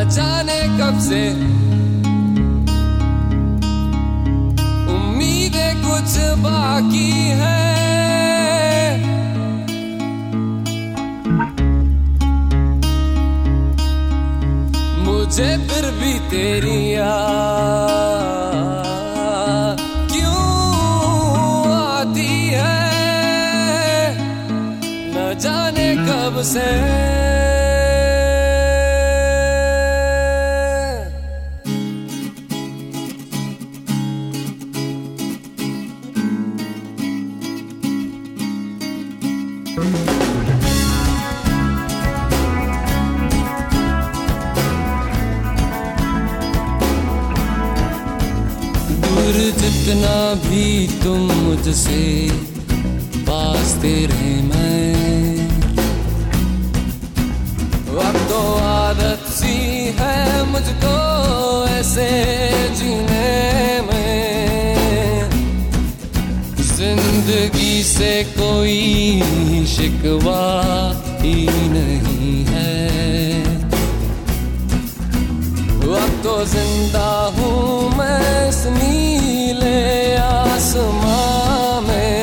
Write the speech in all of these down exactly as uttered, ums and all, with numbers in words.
जाने कब से उम्मीदें कुछ बाकी है, मुझे फिर भी तेरी याद क्यों आती है, न जाने कब से। दूर जितना भी तुम मुझसे पास तेरे मैं, अब तो आदत सी है मुझको ऐसे जीने में, जिंदगी से कोई शिकवा ही नहीं है, अब तो जिंदा हूँ मैं इस नीले आसमां में।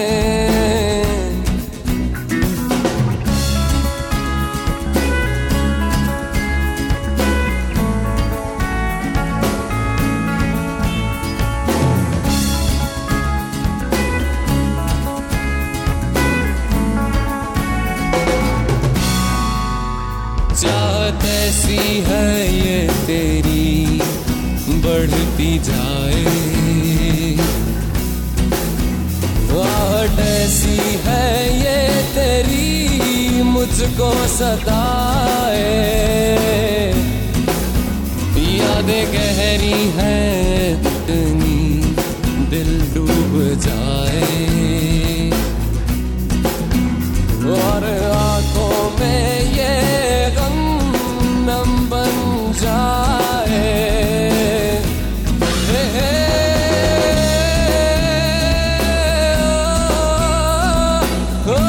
चाहत ऐसी है ये तेरी बढ़ती जाए, आहट ऐसी है ये तेरी मुझको सताए, यादें गहरी हैं इतनी दिल डूब जाए, और आंखों में ये गम नम बन जाए। हे हे ओ, ओ,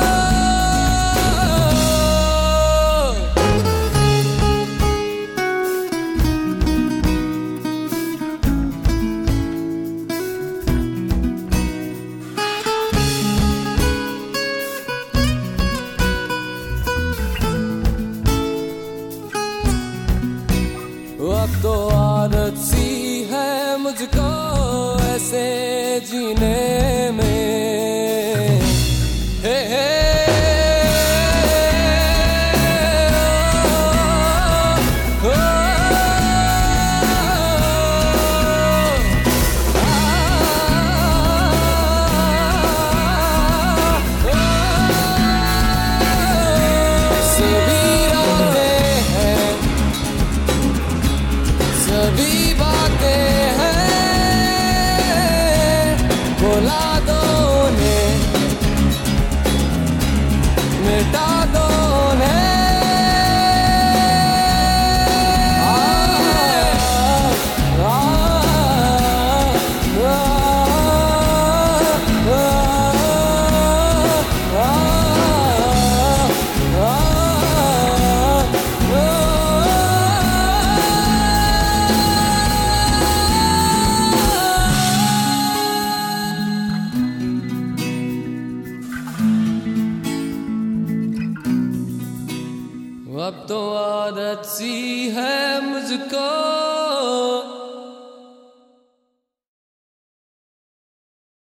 अब तो आदत सी है मुझको ऐसे जीने में, हे हे ओ, ओ, आ, आ, सभी राहें हैं, सभी बातें हैं, भुला दो उन्हें, मिटा दो उन्हें, आ, आ, आ, आ, आ, अब तो आदत सी है मुझको